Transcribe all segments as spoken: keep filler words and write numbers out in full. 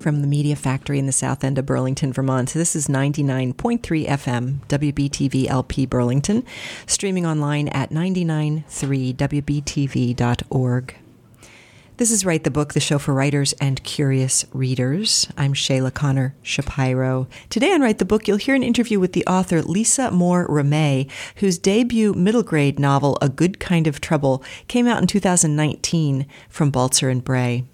from the Media Factory in the south end of Burlington, Vermont. This is ninety-nine point three F M, W B T V L P Burlington, streaming online at nine nine three W B T V dot org. This is Write the Book, the show for writers and curious readers. I'm Shayla Connor Shapiro. Today on Write the Book, you'll hear an interview with the author Lisa Moore Ramey, whose debut middle grade novel, A Good Kind of Trouble, came out in two thousand nineteen from Balzer and Bray.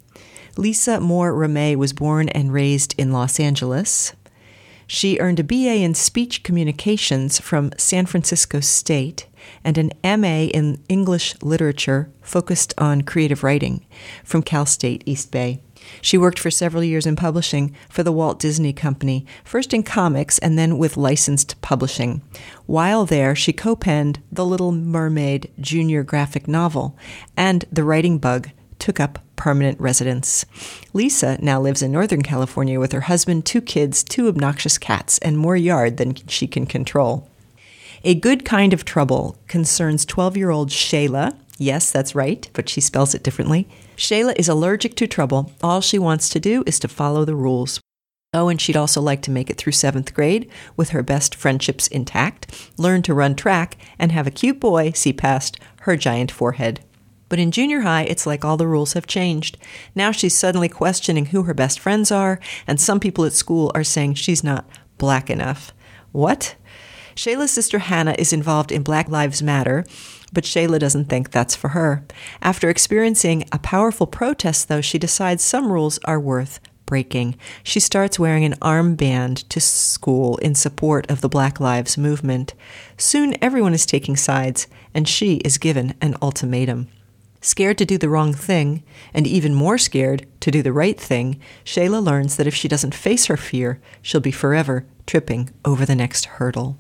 Lisa Moore Ramey was born and raised in Los Angeles. She earned a B A in Speech Communications from San Francisco State and an M A in English Literature focused on creative writing from Cal State East Bay. She worked for several years in publishing for the Walt Disney Company, first in comics and then with licensed publishing. While there, she co-penned The Little Mermaid junior graphic novel, and The Writing Bug took up permanent residence. Lisa now lives in Northern California with her husband, two kids, two obnoxious cats, and more yard than she can control. A Good Kind of Trouble concerns twelve-year-old Shayla. Yes, that's right, but she spells it differently. Shayla is allergic to trouble. All she wants to do is to follow the rules. Oh, and she'd also like to make it through seventh grade with her best friendships intact, learn to run track, and have a cute boy see past her giant forehead. But in junior high, it's like all the rules have changed. Now she's suddenly questioning who her best friends are, and some people at school are saying she's not black enough. What? Shayla's sister Hannah is involved in Black Lives Matter, but Shayla doesn't think that's for her. After experiencing a powerful protest, though, she decides some rules are worth breaking. She starts wearing an armband to school in support of the Black Lives movement. Soon everyone is taking sides, and she is given an ultimatum. Scared to do the wrong thing, and even more scared to do the right thing, Shayla learns that if she doesn't face her fear, she'll be forever tripping over the next hurdle.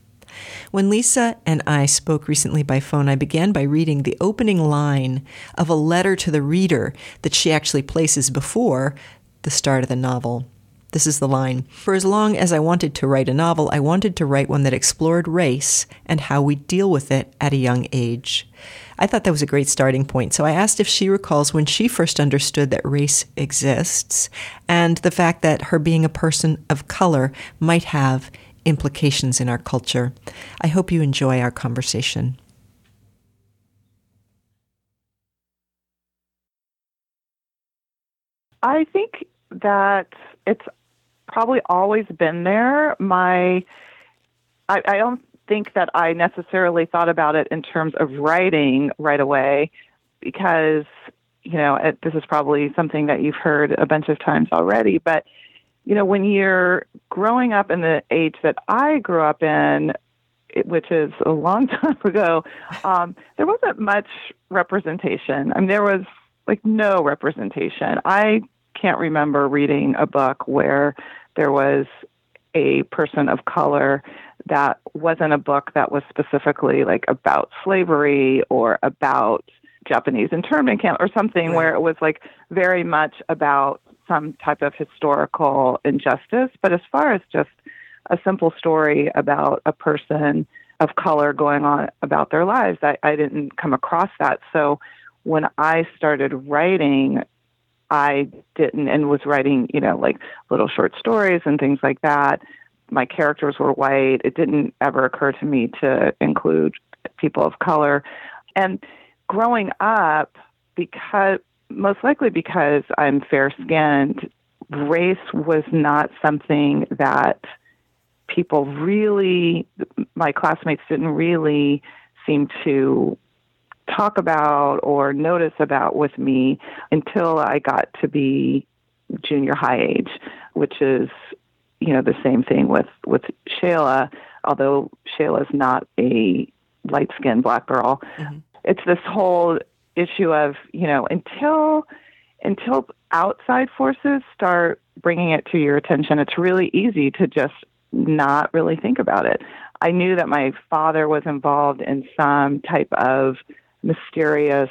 When Lisa and I spoke recently by phone, I began by reading the opening line of a letter to the reader that she actually places before the start of the novel. This is the line: "For as long as I wanted to write a novel, I wanted to write one that explored race and how we deal with it at a young age." I thought that was a great starting point, so I asked if she recalls when she first understood that race exists and the fact that her being a person of color might have implications in our culture. I hope you enjoy our conversation. I think that it's probably always been there. My, I, I don't think that I necessarily thought about it in terms of writing right away because, you know, it, this is probably something that you've heard a bunch of times already, but, you know, when you're growing up in the age that I grew up in, it, which is a long time ago, um, there wasn't much representation. I mean, there was like no representation. I can't remember reading a book where there was a person of color that wasn't a book that was specifically like about slavery or about Japanese internment camp or something, right, where it was like very much about some type of historical injustice. But as far as just a simple story about a person of color going on about their lives, I, I didn't come across that. So when I started writing, I didn't, and was writing, you know, like little short stories and things like that. My characters were white. It didn't ever occur to me to include people of color. And growing up, because most likely because I'm fair-skinned, race was not something that people really, my classmates didn't really seem to talk about or notice about with me until I got to be junior high age, which is, you know, the same thing with, with Shayla, although Shayla's not a light-skinned black girl. Mm-hmm. It's this whole issue of, you know, until until outside forces start bringing it to your attention, it's really easy to just not really think about it. I knew that my father was involved in some type of mysterious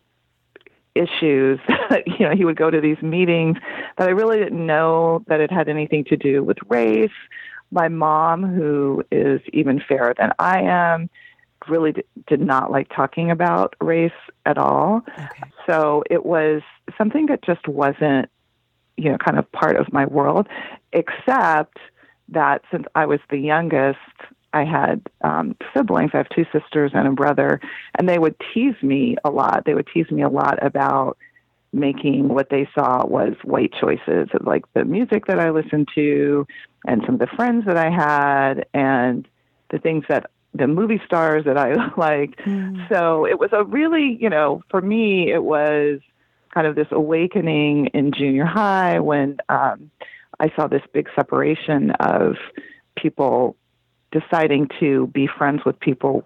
issues. You know, he would go to these meetings that I really didn't know that it had anything to do with race. My mom, who is even fairer than I am, really d- did not like talking about race at all. Okay. So it was something that just wasn't you know, kind of part of my world, except that since I was the youngest, I had um, siblings. I have two sisters and a brother, and they would tease me a lot. They would tease me a lot about making what they saw was white choices, like the music that I listened to and some of the friends that I had and the things that the movie stars that I liked. Mm. So it was a really, you know, for me, it was kind of this awakening in junior high when um, I saw this big separation of people deciding to be friends with people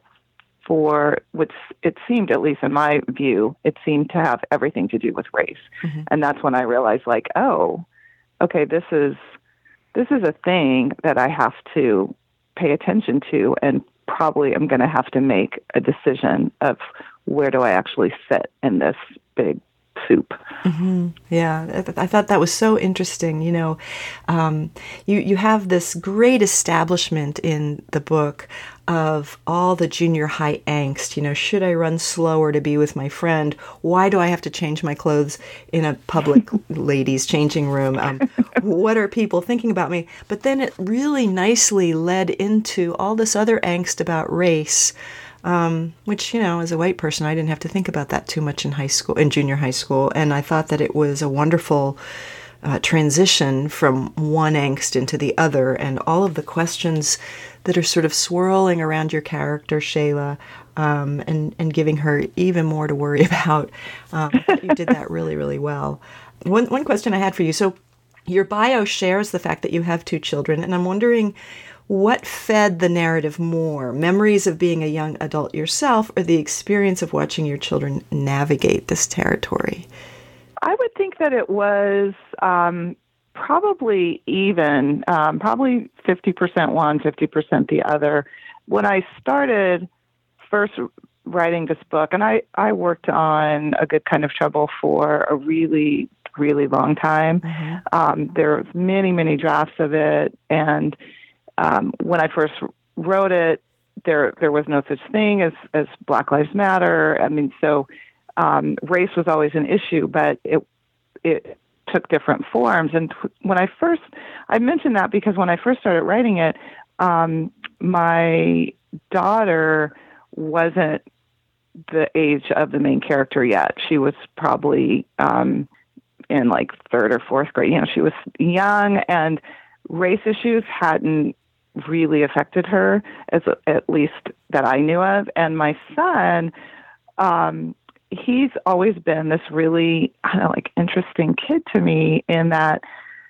for what it seemed, at least in my view, it seemed to have everything to do with race. Mm-hmm. And that's when I realized, like, oh, okay, this is this is a thing that I have to pay attention to, and probably I'm going to have to make a decision of where do I actually sit in this big soup. Mm-hmm. Yeah, I thought that was so interesting. You know, um, you you have this great establishment in the book of all the junior high angst. You know, should I run slower to be with my friend? Why do I have to change my clothes in a public ladies' changing room? Um, what are people thinking about me? But then it really nicely led into all this other angst about race. Um, which, you know, as a white person, I didn't have to think about that too much in high school, in junior high school. And I thought that it was a wonderful uh, transition from one angst into the other, and all of the questions that are sort of swirling around your character, Shayla, um, and, and giving her even more to worry about. Um, you did that really, really well. One, one question I had for you. So your bio shares the fact that you have two children, and I'm wondering, what fed the narrative more? Memories of being a young adult yourself, or the experience of watching your children navigate this territory? I would think that it was um, probably even, um, probably fifty percent one, fifty percent the other. When I started first writing this book, and I, I worked on A Good Kind of Trouble for a really, really long time. Mm-hmm. Um, there were many, many drafts of it, and Um, when I first wrote it, there there was no such thing as, as Black Lives Matter. I mean, so um, race was always an issue, but it it took different forms. And when I first, I mentioned that because when I first started writing it, um, my daughter wasn't the age of the main character yet. She was probably um, in like third or fourth grade. You know, she was young, and race issues hadn't really affected her, as at least that I knew of. And my son, um, he's always been this really kind of like interesting kid to me, in that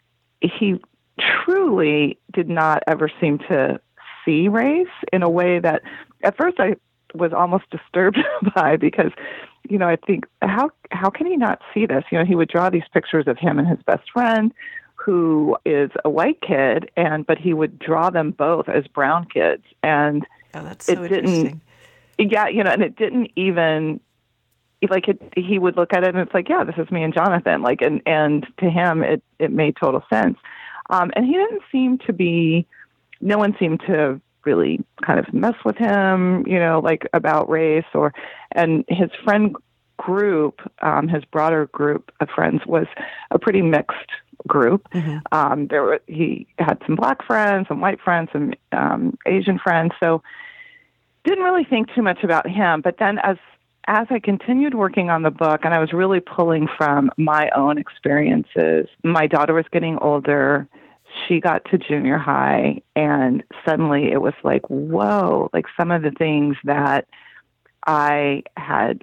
he truly did not ever seem to see race in a way that at first I was almost disturbed by, because, you know, I think, how how can he not see this? You know, he would draw these pictures of him and his best friend, who is a white kid, and but he would draw them both as brown kids, and oh, that's so it didn't. Yeah, you know, and it didn't even like it. He would look at it, and it's like, yeah, this is me and Jonathan. Like, and and to him, it it made total sense. Um, and he didn't seem to be. No one seemed to really kind of mess with him, you know, like about race or. And his friend group, um, his broader group of friends, was a pretty mixed group. Mm-hmm. Um, there were, he had some Black friends, some white friends, some um, Asian friends. So didn't really think too much about him. But then as as I continued working on the book, and I was really pulling from my own experiences, my daughter was getting older. She got to junior high, and suddenly it was like, whoa, like some of the things that I had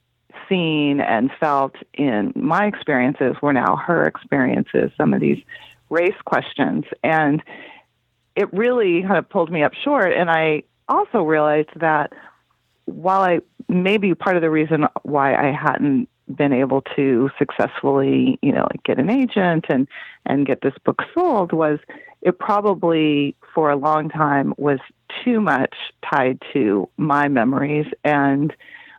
seen and felt in my experiences were now her experiences, some of these race questions. And it really kind of pulled me up short. And I also realized that while I, maybe part of the reason why I hadn't been able to successfully, you know, like get an agent and, and get this book sold was it probably for a long time was too much tied to my memories and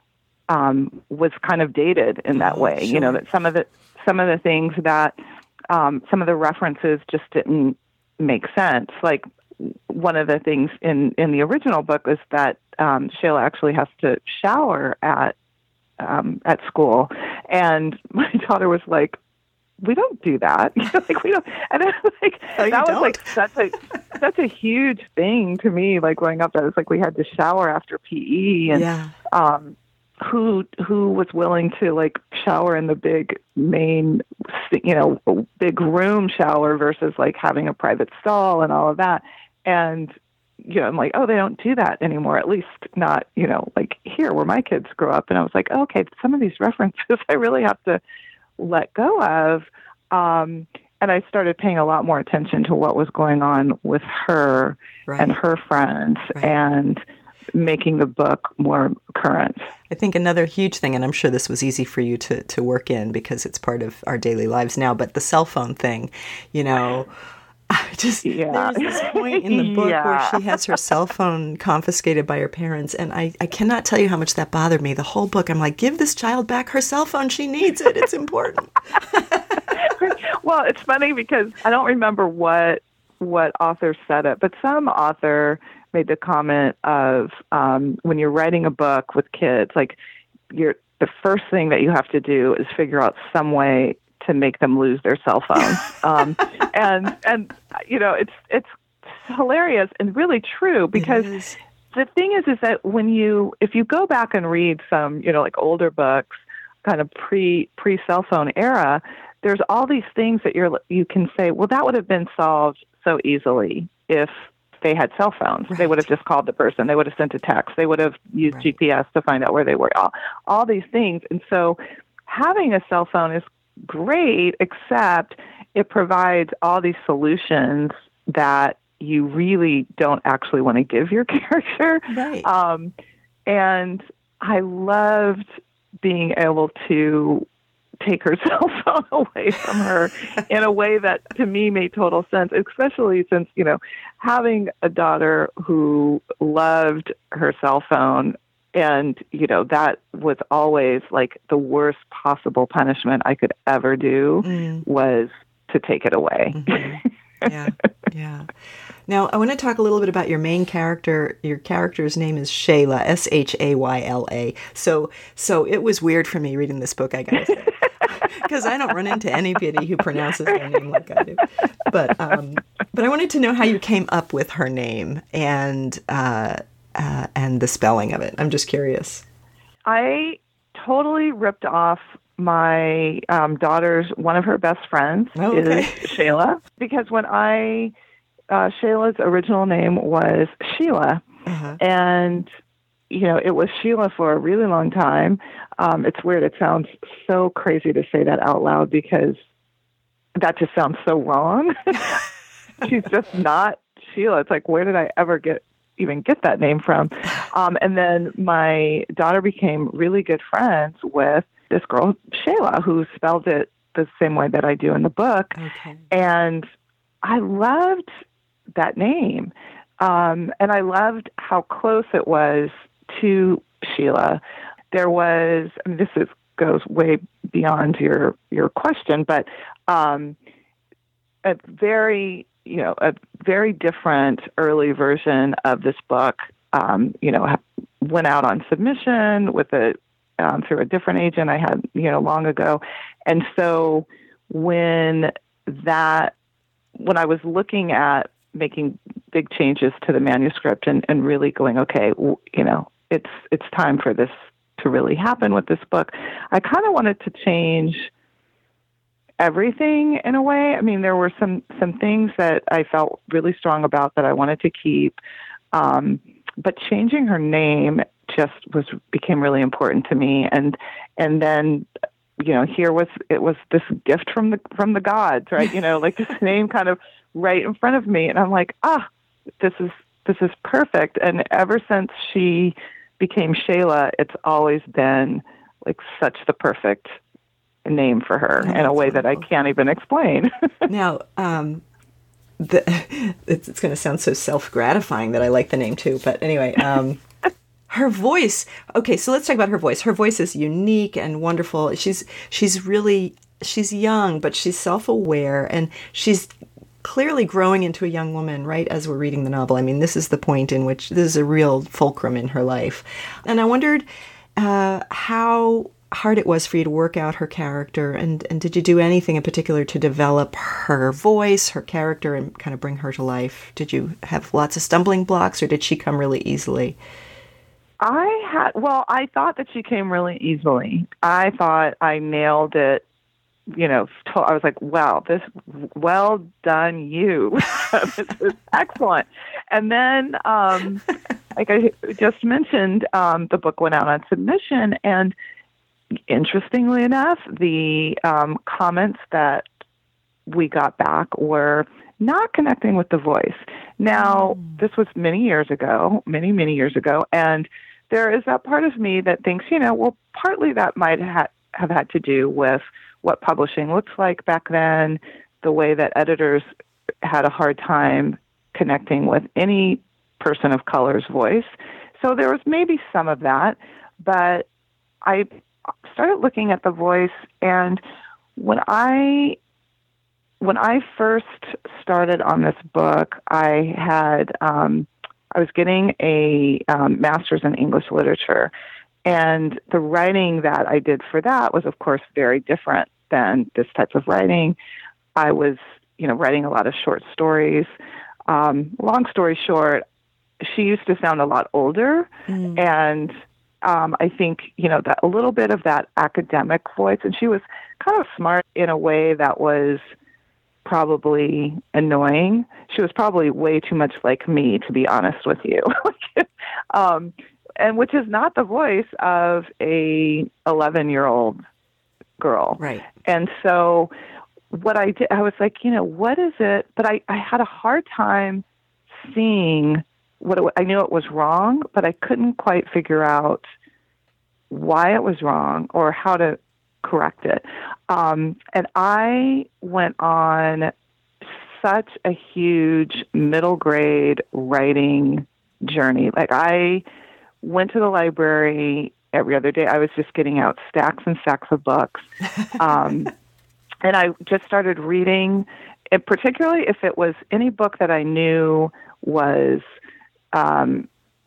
um, was kind of dated in that way. Sure. You know, that some of the, some of the things that, um, some of the references just didn't make sense. Like one of the things in, in the original book is that um, Shayla actually has to shower at Um, at school. And my daughter was like, we don't do that. Like we don't. And I was like, oh, that was don't? like such a such a huge thing to me. Like growing up, that was like we had to shower after P E, and yeah. um, who who was willing to like shower in the big main, you know, big room shower versus like having a private stall and all of that. And you know, I'm like, oh, they don't do that anymore. At least not, you know, like here where my kids grew up. And I was like, oh, okay, some of these references I really have to let go of. Um, and I started paying a lot more attention to what was going on with her right. and her friends right. and making the book more current. I think another huge thing, and I'm sure this was easy for you to, to work in because it's part of our daily lives now, but the cell phone thing, you know, I just, yeah. there's this point in the book yeah. where she has her cell phone confiscated by her parents, and I, I cannot tell you how much that bothered me. The whole book, I'm like, give this child back her cell phone. She needs it. It's important. Well, it's funny because I don't remember what what author said it, but some author made the comment of um, when you're writing a book with kids, like you're, the first thing that you have to do is figure out some way to make them lose their cell phones. um, and, and, you know, it's, it's hilarious and really true because the thing is, is that when you, if you go back and read some, you know, like older books, kind of pre, pre cell phone era, there's all these things that you're, you can say, well, that would have been solved so easily if they had cell phones. Right. They would have just called the person. They would have sent a text. They would have used right. G P S to find out where they were, all, all these things. And so having a cell phone is great, except it provides all these solutions that you really don't actually want to give your character. Right. Um, and I loved being able to take her cell phone away from her in a way that to me made total sense, especially since, you know, having a daughter who loved her cell phone, and, you know, that was always like the worst possible punishment I could ever do mm. was to take it away. Mm-hmm. Yeah, yeah. Now, I want to talk a little bit about your main character. Your character's name is Shayla, S H A Y L A. So, so it was weird for me reading this book, I gotta say, because I don't run into anybody who pronounces their name like I do. But, um, but I wanted to know how you came up with her name and uh, uh, and the spelling of it. I'm just curious. I totally ripped off my um, daughter's, one of her best friends oh, okay. is Shayla, because when I, uh, Shayla's original name was Sheila, uh-huh. and, you know, it was Sheila for a really long time. Um, it's weird. It sounds so crazy to say that out loud because that just sounds so wrong. She's just not Sheila. It's like, where did I ever get even get that name from? Um, and then my daughter became really good friends with this girl, Shayla, who spelled it the same way that I do in the book. Okay. And I loved that name. Um, and I loved how close it was to Sheila. There was, I mean, this is, goes way beyond your, your question, but um, a very, you know, a very different early version of this book, um, you know, went out on submission with a, Um, through a different agent I had, you know, long ago. And so when that, when I was looking at making big changes to the manuscript and, and really going, okay, w- you know, it's, it's time for this to really happen with this book, I kind of wanted to change everything in a way. I mean, there were some, some things that I felt really strong about that I wanted to keep. Um, but changing her name just was became really important to me, and and then you know here was it was this gift from the from the gods, right? You know, like this name kind of right in front of me, and I'm like, ah, this is this is perfect. And ever since she became Shayla, it's always been like such the perfect name for her oh, in a way wonderful. That I can't even explain. Now, um, the, it's, it's going to sound so self-gratifying that I like the name too, but anyway. Um, Her voice. Okay, so let's talk about her voice. Her voice is unique and wonderful. She's she's really she's young, but she's self-aware, and she's clearly growing into a young woman right as we're reading the novel. I mean, this is the point in which this is a real fulcrum in her life. And I wondered uh, how hard it was for you to work out her character, and, and did you do anything in particular to develop her voice, her character, and kind of bring her to life? Did you have lots of stumbling blocks, or did she come really easily? I had, well, I thought that she came really easily. I thought I nailed it. You know, I was like, wow, this, well done, you. This is excellent. And then, um, like I just mentioned, um, the book went out on submission, and interestingly enough, the um, comments that we got back were not connecting with the voice. Now, mm. this was many years ago, many, many years ago, and there is that part of me that thinks, you know, well, partly that might ha- have had to do with what publishing looks like back then, the way that editors had a hard time connecting with any person of color's voice. So there was maybe some of that, but I started looking at the voice, and when I when I first started on this book, I had um, I was getting a um, master's in English literature. And the writing that I did for that was, of course, very different than this type of writing. I was, you know, writing a lot of short stories. Um, long story short, she used to sound a lot older. Mm. And um, I think, you know, that a little bit of that academic voice. And she was kind of smart in a way that was probably annoying. She was probably way too much like me, to be honest with you. um And which is not the voice of a eleven-year-old girl. Right. And so what I did, I was like, you know, what is it? But I, I had a hard time seeing what it, I knew it was wrong, but I couldn't quite figure out why it was wrong or how to correct it. Um, and I went on such a huge middle grade writing journey. Like I went to the library every other day. I was just getting out stacks and stacks of books. Um, and I just started reading, and particularly if it was any book that I knew was um,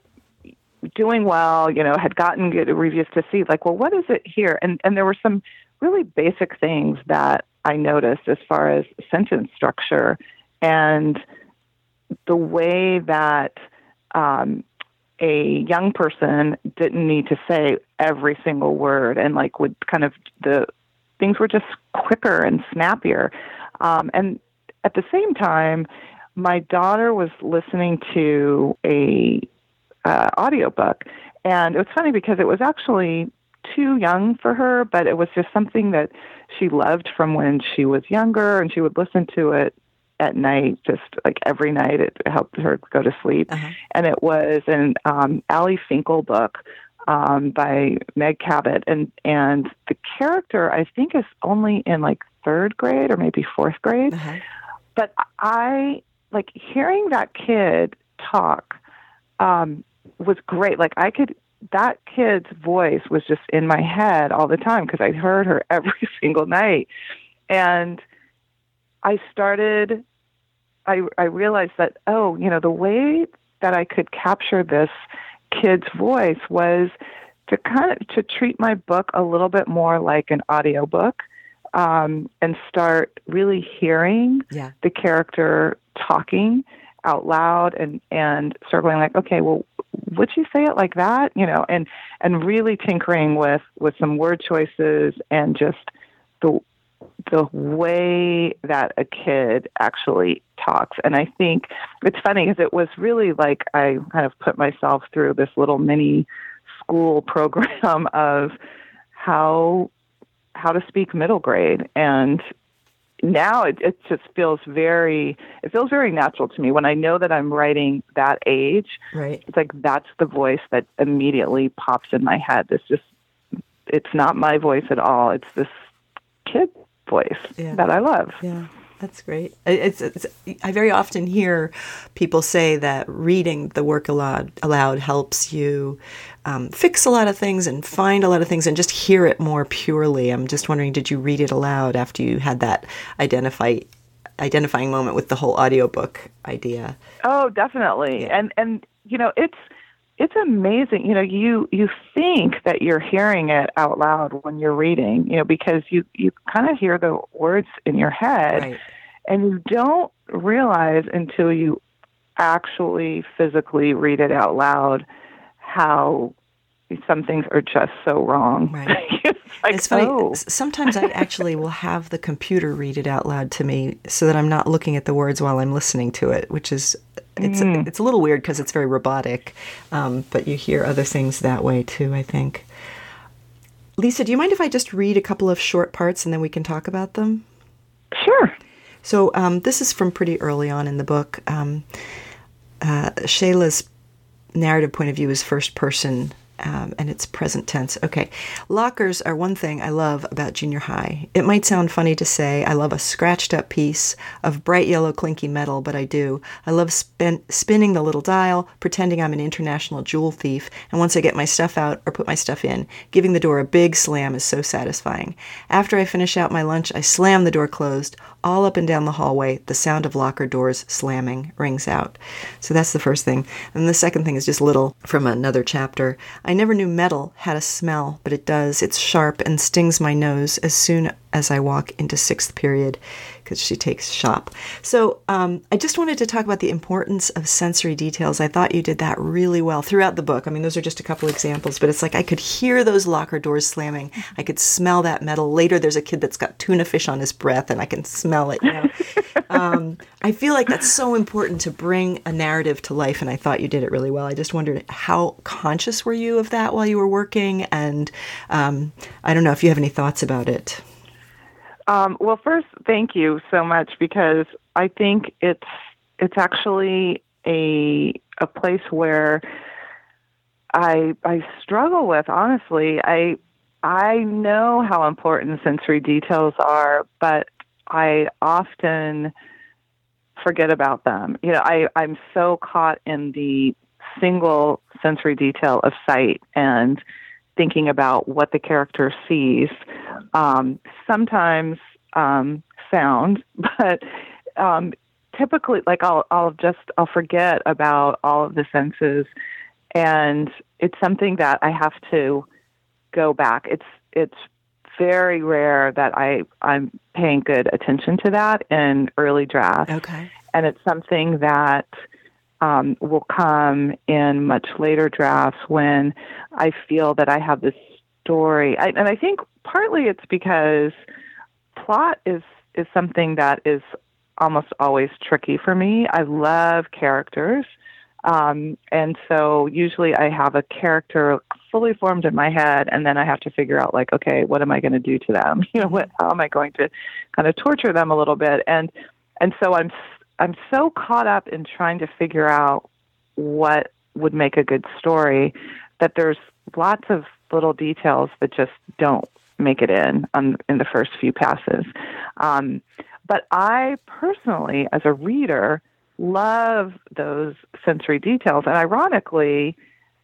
doing well, you know, had gotten good reviews, to see, like, well, what is it here? And, and there were some really basic things that I noticed as far as sentence structure and the way that um, a young person didn't need to say every single word, and like would kind of, the things were just quicker and snappier. Um, and at the same time, my daughter was listening to a uh, audiobook, and it was funny because it was actually too young for her, but it was just something that she loved from when she was younger, and she would listen to it at night, just like every night. It helped her go to sleep. Uh-huh. And it was an um, Ali Finkel book um, by Meg Cabot. And, and the character, I think, is only in like third grade or maybe fourth grade. Uh-huh. But I, like, hearing that kid talk um, was great. Like, I could, that kid's voice was just in my head all the time because I heard her every single night. And I started, I, I realized that, oh, you know, the way that I could capture this kid's voice was to kind of, to treat my book a little bit more like an audiobook, um, and start really hearing yeah. the character talking out loud and, and circling like, okay, well, would you say it like that? You know, and, and really tinkering with, with some word choices and just the, the way that a kid actually talks. And I think it's funny because it was really like I kind of put myself through this little mini school program of how how to speak middle grade. And now it, it just feels very, it feels very natural to me when I know that I'm writing that age. Right. It's like that's the voice that immediately pops in my head. It's just, it's not my voice at all. It's this kid voice yeah. that I love. Yeah, that's great. It's, it's I very often hear people say that reading the work aloud aloud helps you um, fix a lot of things and find a lot of things and just hear it more purely. I'm just wondering, did you read it aloud after you had that identify identifying moment with the whole audiobook idea? Oh, definitely. Yeah. And and you know, it's it's amazing. You know, you you think that you're hearing it out loud when you're reading, you know, because you, you kind of hear the words in your head, Right. and you don't realize until you actually physically read it out loud how some things are just so wrong. Right. it's like, it's funny. oh. Sometimes I actually will have the computer read it out loud to me so that I'm not looking at the words while I'm listening to it, which is, it's, mm. it's a little weird because it's very robotic, um, but you hear other things that way too, I think. Lisa, do you mind if I just read a couple of short parts and then we can talk about them? Sure. So um, this is from pretty early on in the book. Um, uh, Shayla's narrative point of view is first person, Um, and it's present tense. Okay. Lockers are one thing I love about junior high. It might sound funny to say I love a scratched up piece of bright yellow clinky metal, but I do. I love spin- spinning the little dial, pretending I'm an international jewel thief, and once I get my stuff out or put my stuff in, giving the door a big slam is so satisfying. After I finish out my lunch, I slam the door closed. All up and down the hallway, the sound of locker doors slamming rings out. So that's the first thing. And the second thing is just little from another chapter. I never knew metal had a smell, but it does. It's sharp and stings my nose as soon as I walk into sixth period, because she takes shop. So um, I just wanted to talk about the importance of sensory details. I thought you did that really well throughout the book. I mean, those are just a couple examples, but it's like I could hear those locker doors slamming. I could smell that metal. Later, there's a kid that's got tuna fish on his breath, and I can smell it. You know? um, I feel like that's so important to bring a narrative to life, and I thought you did it really well. I just wondered, how conscious were you of that while you were working? And um, I don't know if you have any thoughts about it. Um, well, first, thank you so much, because I think it's it's actually a a place where I I struggle with. Honestly, I I know how important sensory details are, but I often forget about them. You know, I I'm so caught in the single sensory detail of sight and thinking about what the character sees. Um, sometimes um, sound, but um, typically, like I'll, I'll just I'll forget about all of the senses, and it's something that I have to go back. It's it's very rare that I I'm paying good attention to that in early drafts. Okay, and it's something that Um, will come in much later drafts when I feel that I have this story. I, and I think partly it's because plot is, is something that is almost always tricky for me. I love characters. Um, and so usually I have a character fully formed in my head, and then I have to figure out, like, okay, what am I going to do to them? You know, what, how am I going to kind of torture them a little bit? And, and so I'm I'm so caught up in trying to figure out what would make a good story that there's lots of little details that just don't make it in on, in the first few passes. Um, but I personally, as a reader, love those sensory details. And ironically,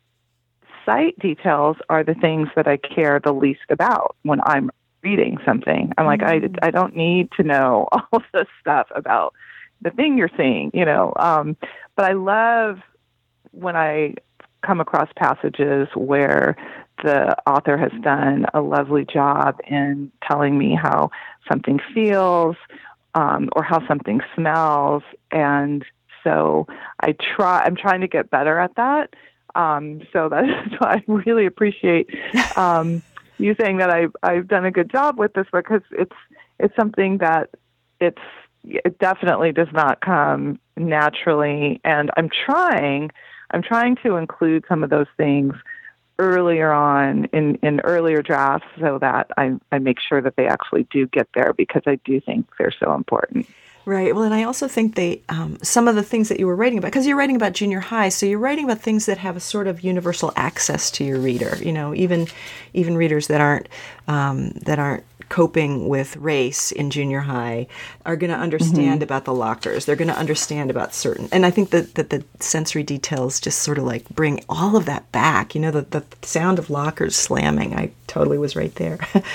sight details are the things that I care the least about when I'm reading something. I'm like, mm-hmm. I, I don't need to know all this stuff about the thing you're seeing, you know. Um, but I love when I come across passages where the author has done a lovely job in telling me how something feels um, or how something smells. And so I try, I'm trying to get better at that. Um, so that's why I really appreciate um, you saying that I, I've done a good job with this, because it's it's something that it's it definitely does not come naturally. And I'm trying, I'm trying to include some of those things earlier on in, in earlier drafts so that I, I make sure that they actually do get there, because I do think they're so important. Right. Well, and I also think they, um, some of the things that you were writing about, because you're writing about junior high, so you're writing about things that have a sort of universal access to your reader. You know, even even readers that aren't um, that aren't coping with race in junior high are going to understand mm-hmm. about the lockers. They're going to understand about certain, and I think that, that the sensory details just sort of like bring all of that back. You know, the, the sound of lockers slamming, I totally was right there.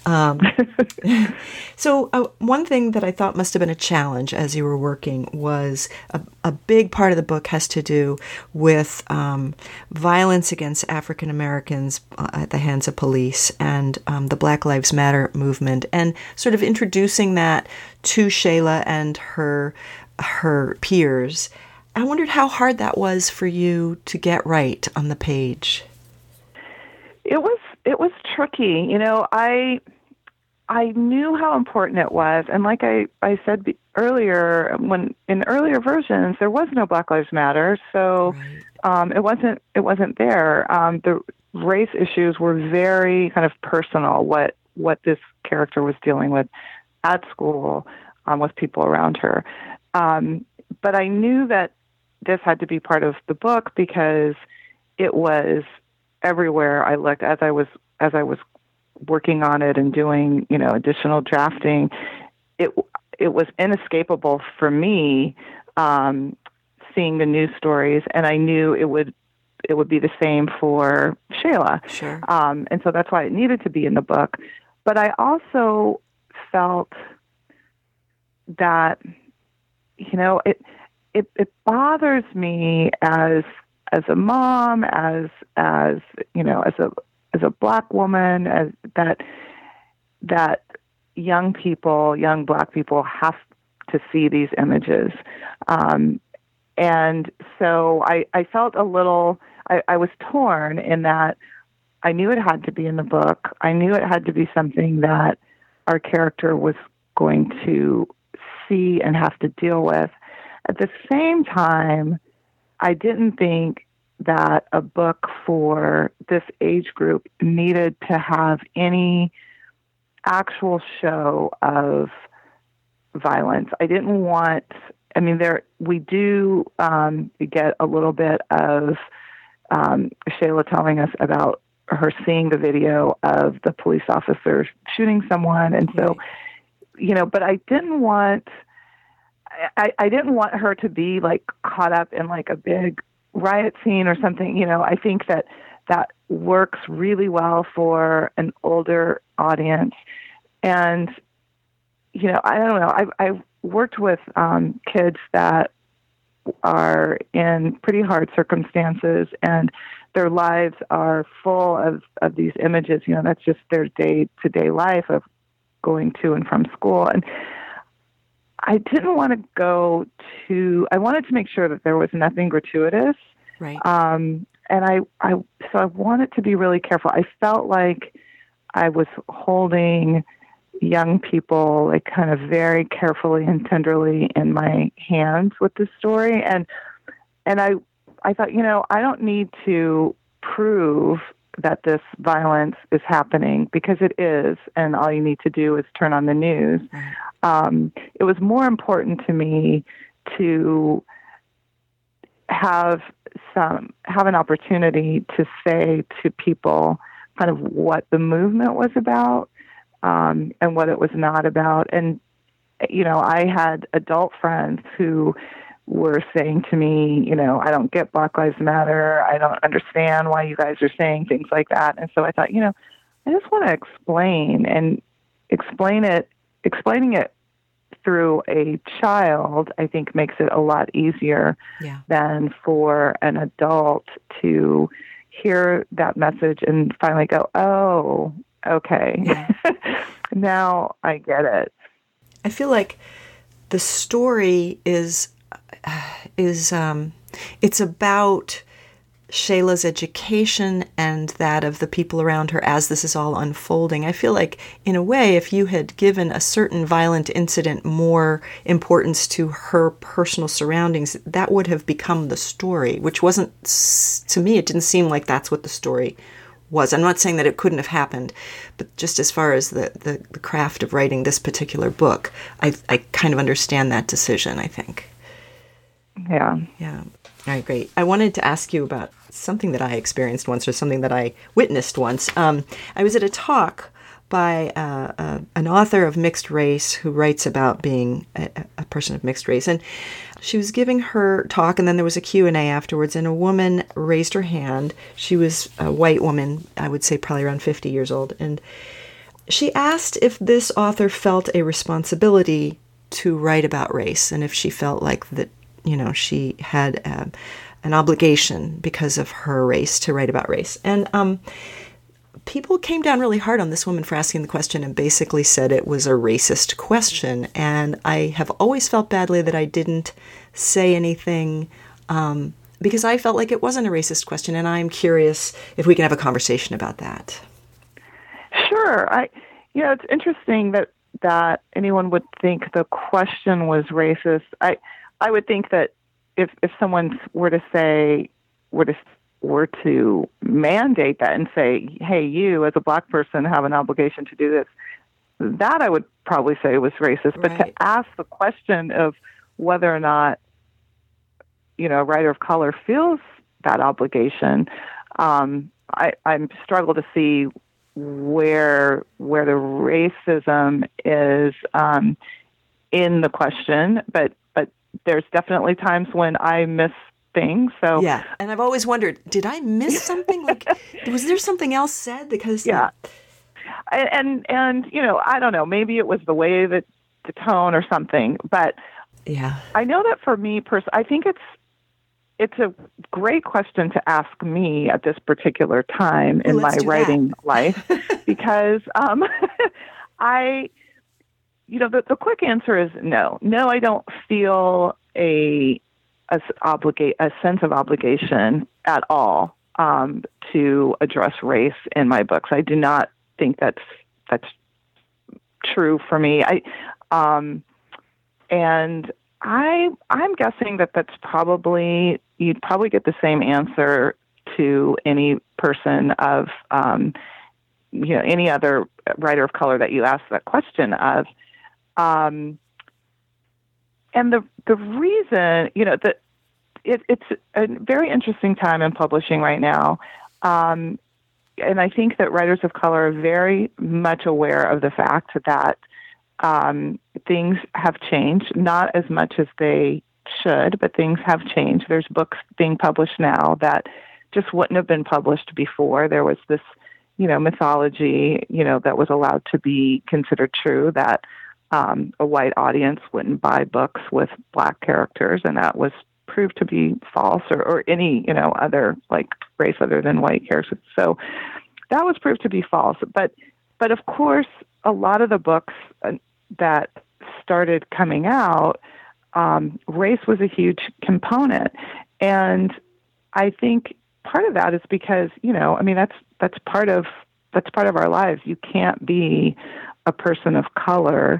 Um, so uh, one thing that I thought must have been a challenge as you were working was a, a big part of the book has to do with um, violence against African Americans uh, at the hands of police and um, the Black Lives Matter movement, and sort of introducing that to Shayla and her her peers. I wondered how hard that was for you to get right on the page. It was it was tricky. You know, I I knew how important it was, and like I, I said be- earlier, when in earlier versions there was no Black Lives Matter, so Right. um, it wasn't it wasn't there. Um, the race issues were very kind of personal. What what this character was dealing with at school um, with people around her, um, but I knew that this had to be part of the book because it was everywhere I looked as I was as I was working on it and doing, you know, additional drafting. It it was inescapable for me um, seeing the news stories, and I knew it would it would be the same for Shayla. Sure. Um, and so that's why it needed to be in the book. But I also felt that, you know, it it, it bothers me as as a mom, as as you know, as a as a Black woman, as that that young people, young Black people have to see these images. Um, and so I, I felt a little, I, I was torn in that I knew it had to be in the book. I knew it had to be something that our character was going to see and have to deal with. At the same time, I didn't think that a book for this age group needed to have any actual show of violence. I didn't want, I mean, there, we do um, get a little bit of um, Shayla telling us about her seeing the video of the police officer shooting someone. And so, you know, but I didn't want, I, I didn't want her to be like caught up in like a big riot scene or something. You know, I think that that works really well for an older audience. And, you know, I don't know, I've, I've worked with um, kids that are in pretty hard circumstances and their lives are full of, of these images. You know, that's just their day-to-day life of going to and from school. And I didn't want to go to, I wanted to make sure that there was nothing gratuitous. Right. Um, and I, I, so I wanted to be really careful. I felt like I was holding young people like kind of very carefully and tenderly in my hands with this story. And, and I, I thought, you know, I don't need to prove that this violence is happening because it is. And all you need to do is turn on the news. Right. Um, it was more important to me to have some, have an opportunity to say to people kind of what the movement was about, um, and what it was not about. And, you know, I had adult friends who were saying to me, you know, I don't get Black Lives Matter. I don't understand why you guys are saying things like that. And so I thought, you know, I just want to explain and explain it, explaining it through a child, I think makes it a lot easier yeah. than for an adult to hear that message and finally go, oh, okay, Yeah. now I get it. I feel like the story is is um, it's about Shayla's education and that of the people around her as this is all unfolding. I feel like, in a way, if you had given a certain violent incident more importance to her personal surroundings, that would have become the story, which wasn't, to me, it didn't seem like that's what the story was. I'm not saying that it couldn't have happened, but just as far as the, the, the craft of writing this particular book, I, I kind of understand that decision, I think. Yeah. Yeah. All right, great. I wanted to ask you about something that I experienced once or something that I witnessed once. Um, I was at a talk by uh, uh, an author of mixed race who writes about being a, a person of mixed race. And she was giving her talk, and then there was a Q and A afterwards, and a woman raised her hand. She was a white woman, I would say probably around fifty years old. And she asked if this author felt a responsibility to write about race, and if she felt like that, you know, she had uh, an obligation because of her race to write about race. And um, people came down really hard on this woman for asking the question and basically said it was a racist question. And I have always felt badly that I didn't say anything um, because I felt like it wasn't a racist question. And I'm curious if we can have a conversation about that. Sure. I, you know, it's interesting that, that anyone would think the question was racist. I, I would think that if, if someone were to say, were to were to mandate that and say, hey, you as a Black person have an obligation to do this, that I would probably say was racist. But right. to ask the question of whether or not, you know, a writer of color feels that obligation, um, I, I struggle to see where where the racism is um, in the question. But but there's definitely times when I miss things. So yeah, and I've always wondered, did I miss something? Like, was there something else said? Because yeah, and, and and you know, I don't know. Maybe it was the way that the tone or something. But yeah, I know that for me, pers- I think it's it's a great question to ask me at this particular time in Let's my do writing that. life, because um, I, you know, the, the quick answer is no. No, I don't feel a a, obligate, a sense of obligation at all um, to address race in my books. I do not think that's that's true for me. I um, and I I'm guessing that that's probably you'd probably get the same answer to any person of um, you know any other writer of color that you ask that question of. Um, And the the reason, you know, that it, it's a very interesting time in publishing right now, um, and I think that writers of color are very much aware of the fact that um, things have changed, not as much as they should, but things have changed. There's books being published now that just wouldn't have been published before. There was this, you know, mythology, you know, that was allowed to be considered true, that Um, a white audience wouldn't buy books with Black characters, and that was proved to be false, or, or any, you know, other like race other than white characters. So that was proved to be false. But, but of course, a lot of the books uh, that started coming out, um, race was a huge component, and I think part of that is because, you know, I mean, that's that's part of that's part of our lives. You can't be a person of color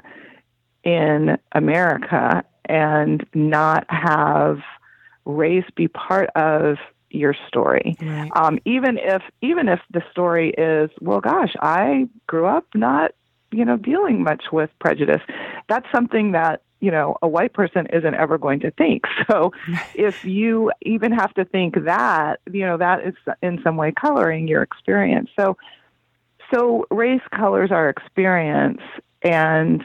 in America and not have race be part of your story. Right. Um, even if even if the story is, well, gosh, I grew up not, you know, dealing much with prejudice. That's something that, you know, a white person isn't ever going to think. So if you even have to think that, you know, that is in some way coloring your experience. So So race colors our experience, and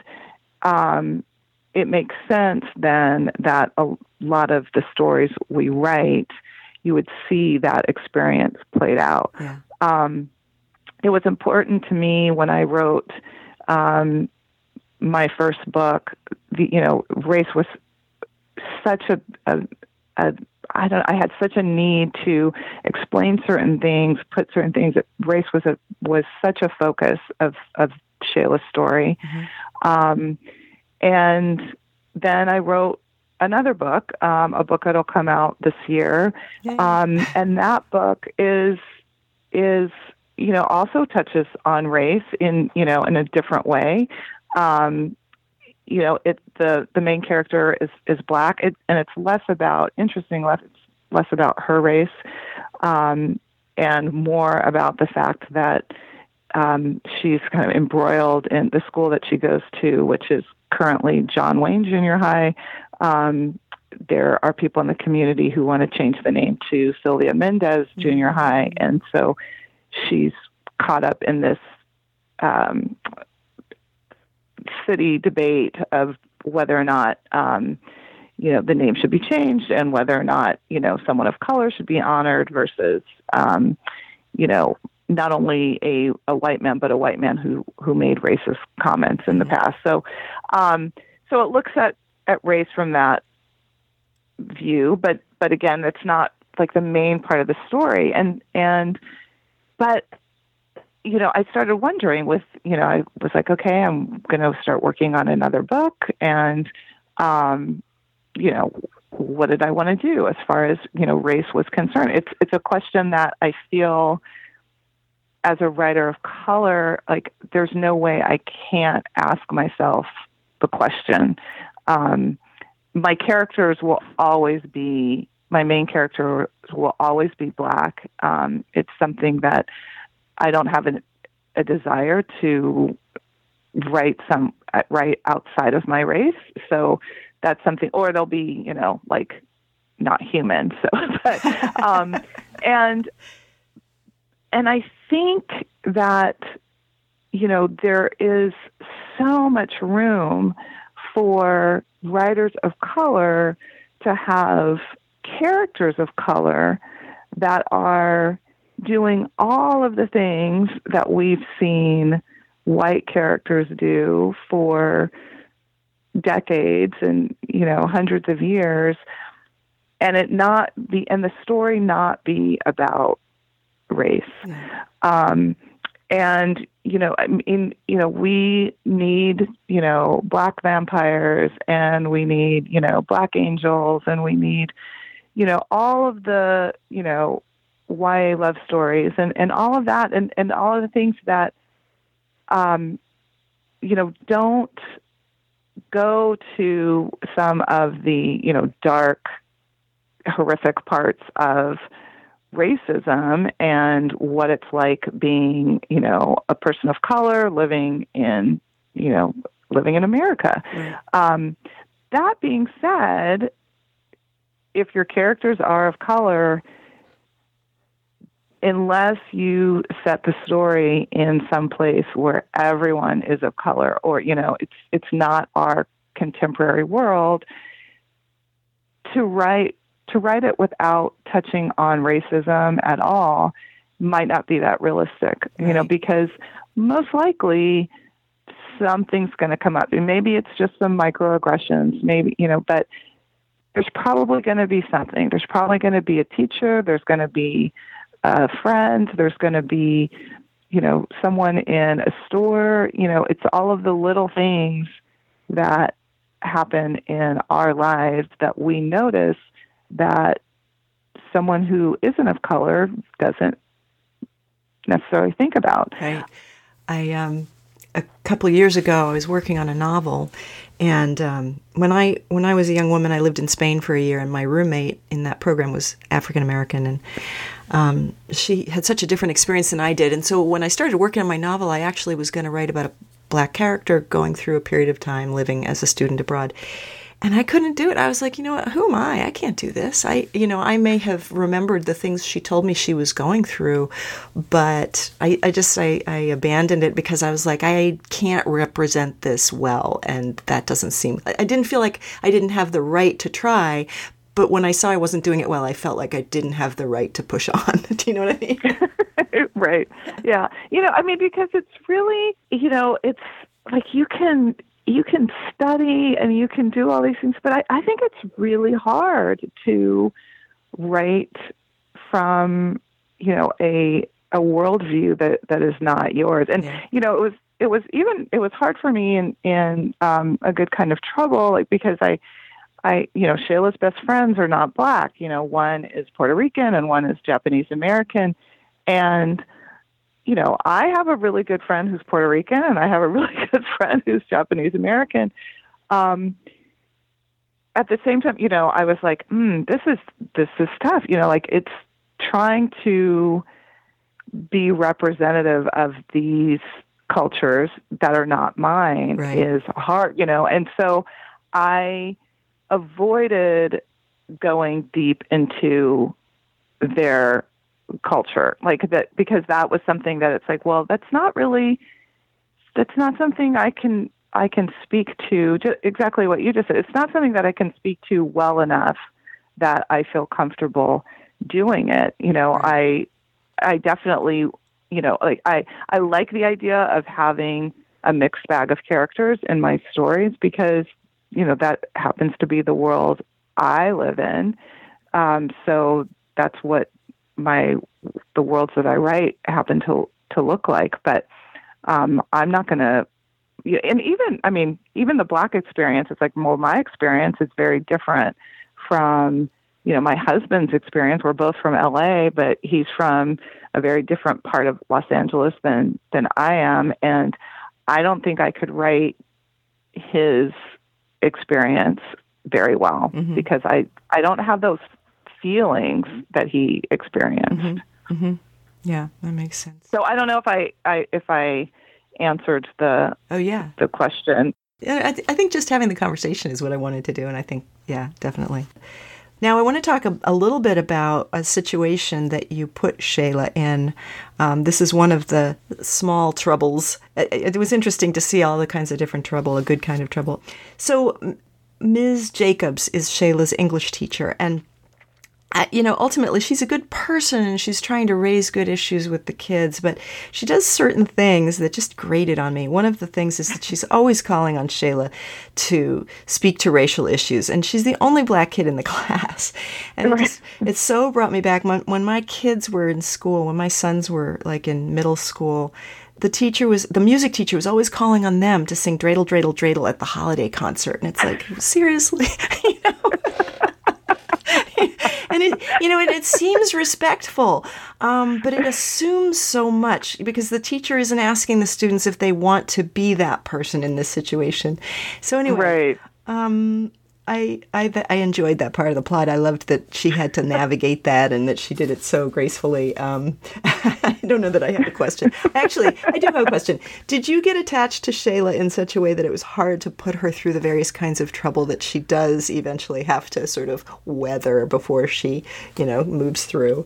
um, it makes sense then that a lot of the stories we write, you would see that experience played out. Yeah. Um, it was important to me when I wrote um, my first book. The, you know, race was such a, a, a I don't. I had such a need to explain certain things, put certain things. That race was a was such a focus of of Shayla's story, mm-hmm. um, and then I wrote another book, um, a book that'll come out this year, um, and that book is is you know also touches on race in you know in a different way. Um, You know, it the, the main character is, is Black, it, and it's less about, interesting, less, it's less about her race, um, and more about the fact that um, she's kind of embroiled in the school that she goes to, which is currently John Wayne Junior High. Um, there are people in the community who want to change the name to Sylvia Mendez Junior High, and so she's caught up in this um city debate of whether or not, um, you know, the name should be changed, and whether or not, you know, someone of color should be honored versus, um, you know, not only a, a white man, but a white man who, who made racist comments in the past. So, um, so it looks at, at race from that view, but, but again, that's not like the main part of the story. And, and, but, you know, I started wondering with, you know, I was like, okay, I'm going to start working on another book. And, um, you know, what did I want to do as far as, you know, race was concerned? It's, it's a question that I feel as a writer of color, like there's no way I can't ask myself the question. Um, my characters will always be, my main characters will always be Black. Um, it's something that I don't have an, a desire to write some, write outside of my race. So that's something, or they'll be, you know, like not human. So, but, um, and, and I think that, you know, there is so much room for writers of color to have characters of color that are doing all of the things that we've seen white characters do for decades and, you know, hundreds of years, and it not be, and the story not be about race. Yeah. Um, and, you know, I mean, you know, we need, you know, Black vampires, and we need, you know, Black angels, and we need, you know, all of the, you know, Y A love stories and, and all of that, and, and all of the things that, um, you know, don't go to some of the, you know, dark, horrific parts of racism and what it's like being, you know, a person of color living in, you know, living in America. Right. Um, that being said, if your characters are of color, unless you set the story in some place where everyone is of color, or, you know, it's it's not our contemporary world, to write to write it without touching on racism at all might not be that realistic, you right. know, because most likely something's going to come up. And maybe it's just some microaggressions, maybe, you know, but there's probably going to be something. There's probably going to be a teacher. There's going to be a friend. There's going to be, you know, someone in a store. You know, it's all of the little things that happen in our lives that we notice that someone who isn't of color doesn't necessarily think about. Right. I um, a couple of years ago, I was working on a novel, and um, when I when I was a young woman, I lived in Spain for a year, and my roommate in that program was African American, and um, she had such a different experience than I did. And so when I started working on my novel, I actually was going to write about a Black character going through a period of time living as a student abroad. And I couldn't do it. I was like, you know what, who am I? I can't do this. I, you know, I may have remembered the things she told me she was going through, but I, I just, I, I abandoned it because I was like, I can't represent this well. And that doesn't seem, I didn't feel like I didn't have the right to try. But when I saw I wasn't doing it well, I felt like I didn't have the right to push on. Do you know what I mean? Right. Yeah. You know, I mean, because it's really, you know, it's like you can, you can study and you can do all these things, but I, I think it's really hard to write from, you know, a a worldview that, that is not yours. And, yeah. you know, it was it was even it was hard for me in, in um, A Good Kind of Trouble, like because I I you know, Shayla's best friends are not Black. You know, one is Puerto Rican and one is Japanese American. And you know, I have a really good friend who's Puerto Rican, and I have a really good friend who's Japanese American. Um, at the same time, you know, I was like, mm, this is this is tough. You know, like it's trying to be representative of these cultures that are not mine right. is hard. You know, and so I avoided going deep into their culture, like that, because that was something that it's like, well, that's not really, that's not something I can, I can speak to. Just exactly what you just said. It's not something that I can speak to well enough that I feel comfortable doing it. You know, right. I, I definitely you know, like I, I like the idea of having a mixed bag of characters in my stories because, you know, that happens to be the world I live in. Um, so that's what my, the worlds that I write happen to, to look like. But um, I'm not going to, and even, I mean, even the Black experience, it's like, well, my experience is very different from, you know, my husband's experience. We're both from L A, but he's from a very different part of Los Angeles than, than I am. And I don't think I could write his experience very well mm-hmm. because I, I don't have those feelings that he experienced. Mm-hmm. Mm-hmm. Yeah, that makes sense. So I don't know if I, I if I answered the oh yeah the question. Yeah, I, th- I think just having the conversation is what I wanted to do, and I think yeah, definitely. Now, I want to talk a, a little bit about a situation that you put Shayla in. Um, this is one of the small troubles. It, it was interesting to see all the kinds of different trouble, a good kind of trouble. So, Miz Jacobs is Shayla's English teacher, and Uh, you know, ultimately, she's a good person and she's trying to raise good issues with the kids, but she does certain things that just grated on me. One of the things is that she's always calling on Shayla to speak to racial issues, and she's the only Black kid in the class. And right. it, just, it so brought me back. When, when my kids were in school, when my sons were like in middle school, the teacher was, the music teacher was always calling on them to sing Dreidel, Dreidel, Dreidel at the holiday concert. And it's like, seriously, you know? And it, you know, it, it seems respectful, um, but it assumes so much because the teacher isn't asking the students if they want to be that person in this situation. So anyway, right. um, I, I I enjoyed that part of the plot. I loved that she had to navigate that and that she did it so gracefully. Um, I don't know that I have a question. Actually, I do have a question. Did you get attached to Shayla in such a way that it was hard to put her through the various kinds of trouble that she does eventually have to sort of weather before she, you know, moves through?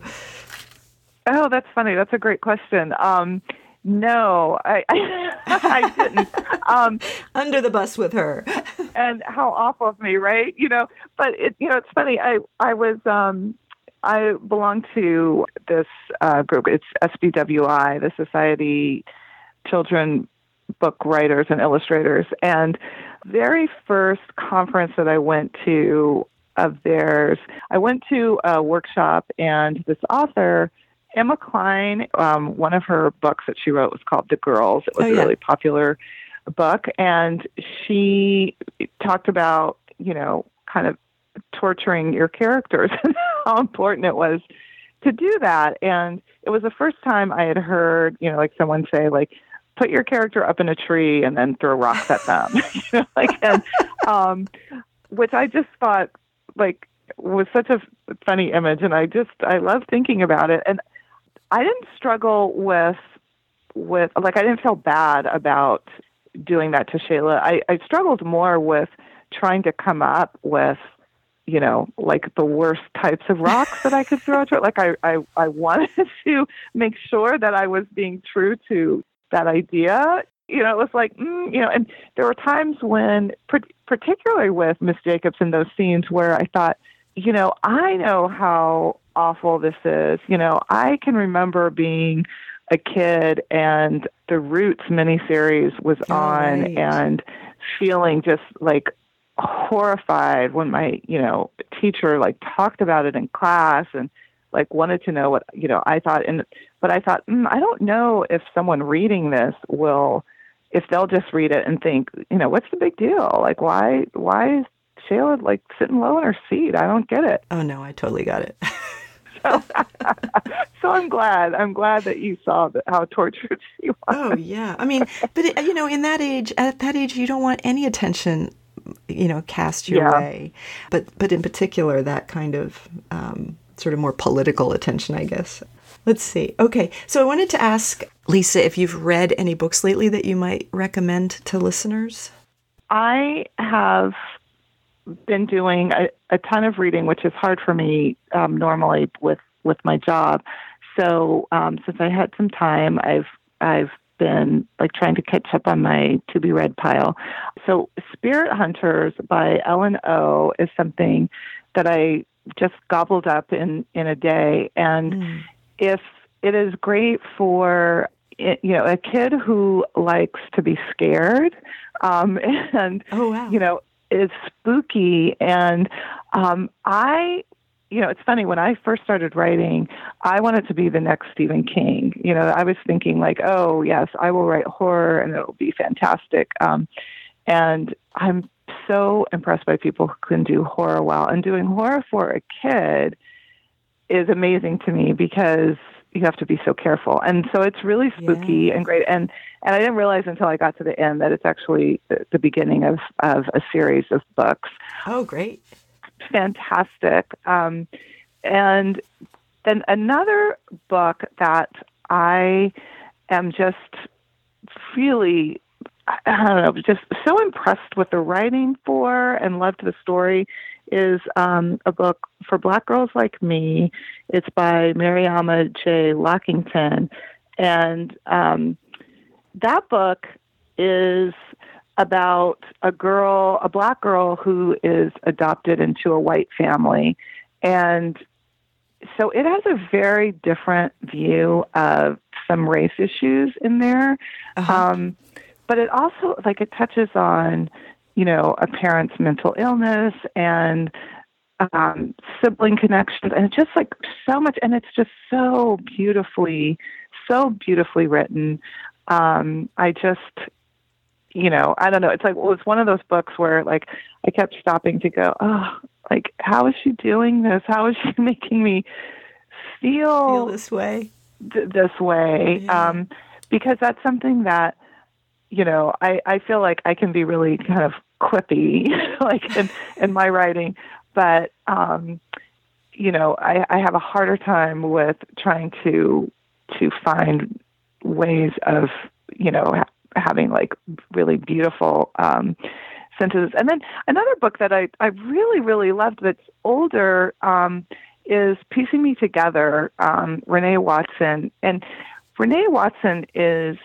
Oh, that's funny. That's a great question. Um, no, I, I, I didn't. Um, Under the bus with her. And how awful of me, right? You know, but it, you know, it's funny. I, I was, um, I belong to this uh, group. It's S B W I, the Society Children Book Writers and Illustrators. And very first conference that I went to of theirs, I went to a workshop, and this author, Emma Klein, um, one of her books that she wrote was called The Girls. It was oh, yeah. a really popular book, and she talked about, you know, kind of torturing your characters and how important it was to do that. And it was the first time I had heard, you know, like someone say, like, put your character up in a tree and then throw rocks at them, you know, like, and, um, which I just thought, like, was such a funny image, and I just I love thinking about it. And I didn't struggle with with like I didn't feel bad about doing that to Shayla. I, I struggled more with trying to come up with, you know, like the worst types of rocks that I could throw at her. Like I, I, I wanted to make sure that I was being true to that idea. You know, it was like, mm, you know, and there were times when, particularly with Miss Jacobs in those scenes where I thought, you know, I know how awful this is. You know, I can remember being a kid and the Roots miniseries was oh, on right. and feeling just like horrified when my, you know, teacher like talked about it in class and like wanted to know what, you know, I thought. And, but I thought, mm, I don't know if someone reading this will, if they'll just read it and think, you know, what's the big deal? Like, why, why is Shayla like sitting low in her seat? I don't get it. Oh no, I totally got it. so, so I'm glad. I'm glad that you saw that, how tortured she was. Oh yeah, I mean, but it, you know, in that age, at that age, you don't want any attention, you know, cast your yeah. way. But but in particular, that kind of um, sort of more political attention, I guess. Let's see. Okay, so I wanted to ask Lisa if you've read any books lately that you might recommend to listeners. I have been doing a, a ton of reading, which is hard for me um, normally with, with my job. So um, since I had some time, I've I've been like trying to catch up on my to be read pile. So Spirit Hunters by Ellen O is something that I just gobbled up in, in a day. And mm. if it is great for, you know, a kid who likes to be scared, um, and, oh, wow. you know, is spooky. And um, I, you know, it's funny, when I first started writing, I wanted to be the next Stephen King. You know, I was thinking like, oh, yes, I will write horror and it'll be fantastic. Um, and I'm so impressed by people who can do horror well. And doing horror for a kid is amazing to me because you have to be so careful. And so it's really spooky yeah. and great. And and I didn't realize until I got to the end that it's actually the, the beginning of, of a series of books. Oh, great. Fantastic. Um, and then another book that I am just really, I don't know, just so impressed with the writing for and loved the story is um, a book for Black girls like me. It's by Mariama J. Lockington. And um, that book is about a girl, a Black girl who is adopted into a white family. And so it has a very different view of some race issues in there. Uh-huh. Um, but it also, like, it touches on, you know, a parent's mental illness and um, sibling connections, and it's just like so much, and it's just so beautifully, so beautifully written. Um, I just, you know, I don't know. It's like, well, it's one of those books where like I kept stopping to go, oh, like, how is she doing this? How is she making me feel, feel this way? Th- this way? Yeah. Um, because that's something that, you know, I, I feel like I can be really kind of quippy, like in, in my writing, but, um, you know, I, I have a harder time with trying to, to find ways of, you know, ha- having like really beautiful, um, sentences. And then another book that I, I really, really loved that's older, um, is Piecing Me Together, um, Renee Watson. And Renee Watson is,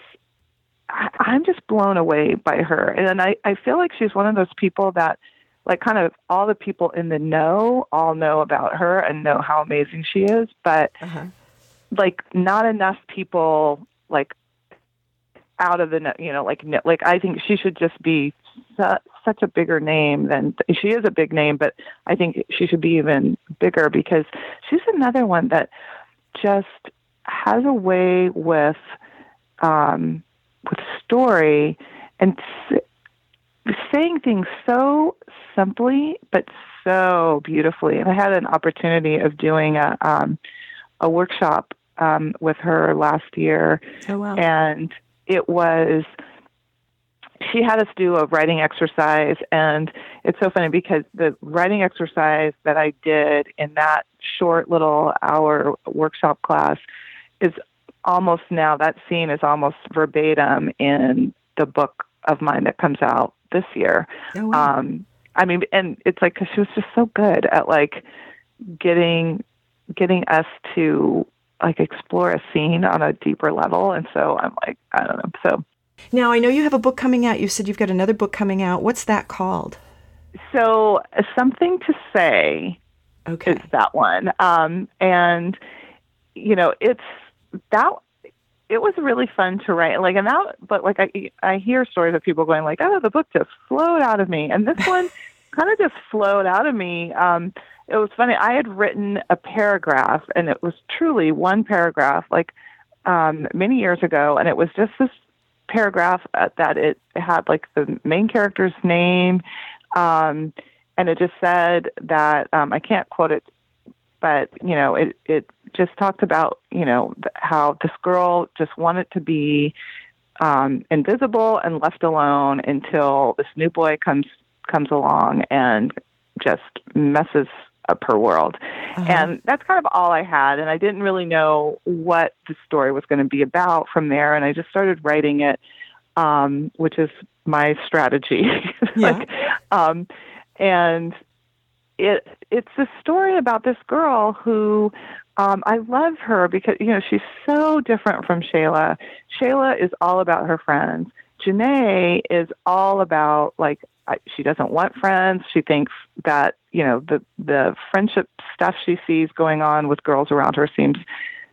I'm just blown away by her. And I, I feel like she's one of those people that, like, kind of all the people in the know all know about her and know how amazing she is. But, uh-huh. like, not enough people, like, out of the, you know, like, like I think she should just be su- such a bigger name than, she is a big name, but I think she should be even bigger because she's another one that just has a way with, um, with story and s- saying things so simply but so beautifully. And I had an opportunity of doing a um, a workshop um, with her last year. Oh, wow. And it was, she had us do a writing exercise, and it's so funny because the writing exercise that I did in that short little hour workshop class is almost now, that scene is almost verbatim in the book of mine that comes out this year. Oh, wow. Um, I mean, and it's like, 'cause she was just so good at like getting, getting us to like explore a scene on a deeper level. And so I'm like, I don't know. So now I know you have a book coming out. You said you've got another book coming out. What's that called? So uh, Something to Say okay. is that one. Um, and you know, it's, that it was really fun to write, like, and that, but like I, I hear stories of people going like, oh, the book just flowed out of me, and this one kind of just flowed out of me. Um, it was funny. I had written a paragraph, and it was truly one paragraph, like um, many years ago, and it was just this paragraph uh, that it had like the main character's name, um, and it just said that um, I can't quote it. But, you know, it, it just talked about, you know, how this girl just wanted to be um, invisible and left alone until this new boy comes comes along and just messes up her world. Uh-huh. And that's kind of all I had. And I didn't really know what the story was going to be about from there. And I just started writing it, um, which is my strategy. Yeah. like, um, and... It it's a story about this girl who um, I love her because, you know, she's so different from Shayla. Shayla is all about her friends. Janae is all about, like, she doesn't want friends. She thinks that, you know, the, the friendship stuff she sees going on with girls around her seems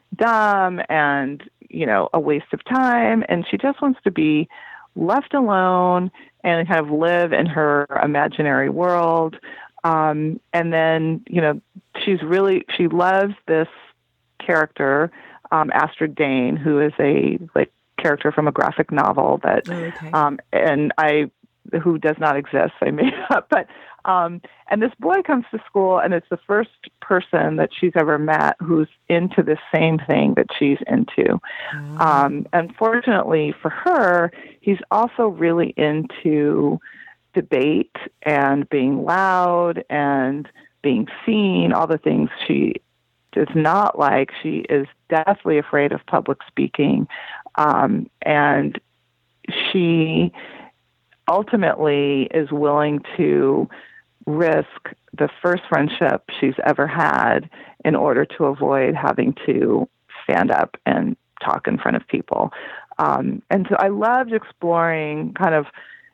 dumb and, you know, a waste of time. And she just wants to be left alone and kind of live in her imaginary world. Um, and then, you know, she's really, she loves this character, um, Astrid Dane, who is a like character from a graphic novel that, oh, okay. um, and I, who does not exist, I made up, but, um, and this boy comes to school and it's the first person that she's ever met who's into the same thing that she's into. Mm. Um, unfortunately for her, he's also really into debate and being loud and being seen, all the things she does not like. She is deathly afraid of public speaking. Um, and she ultimately is willing to risk the first friendship she's ever had in order to avoid having to stand up and talk in front of people. Um, and so I loved exploring kind of